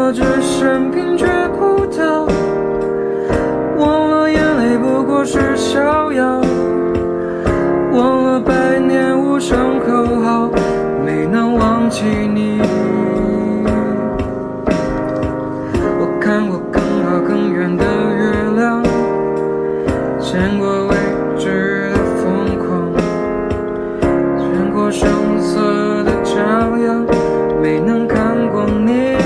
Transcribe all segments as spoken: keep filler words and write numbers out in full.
了只剩冰却葡萄，忘了眼泪不过是逍遥，忘了百年无声口号，没能忘记你。我看过更好更远的月亮，见过未知的疯狂，见过声色的张扬，没能看过你。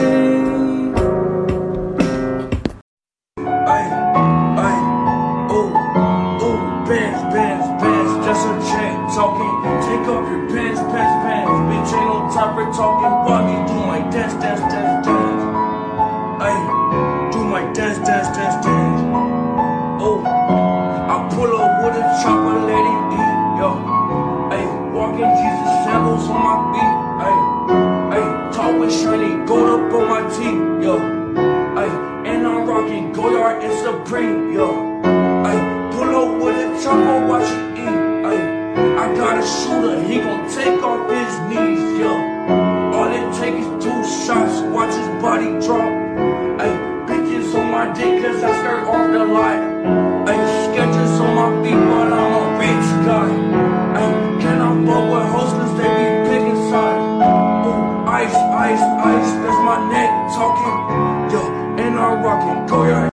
Take off your pants, pants, pants. Bitch ain't on top, we're talking while you do my dance, dance, dance, dance. Ayy, do my dance, dance, dance, dance. Oh, I pull up with a chopper, let it eat, yo. Ayy, walking Jesus sandals on my feet. Ayy, ayy, tall with shiny gold up on my teeth, yo. Ayy, and I'm rocking Goyard and Supreme, yo. Ayy, pull up with a chopper, watch it eat. Ayy, I got a shooter, he gon' take off his knees, yo. All it takes is two shots, watch his body drop. Ayy, bitches on my dick cause I skirt off the light.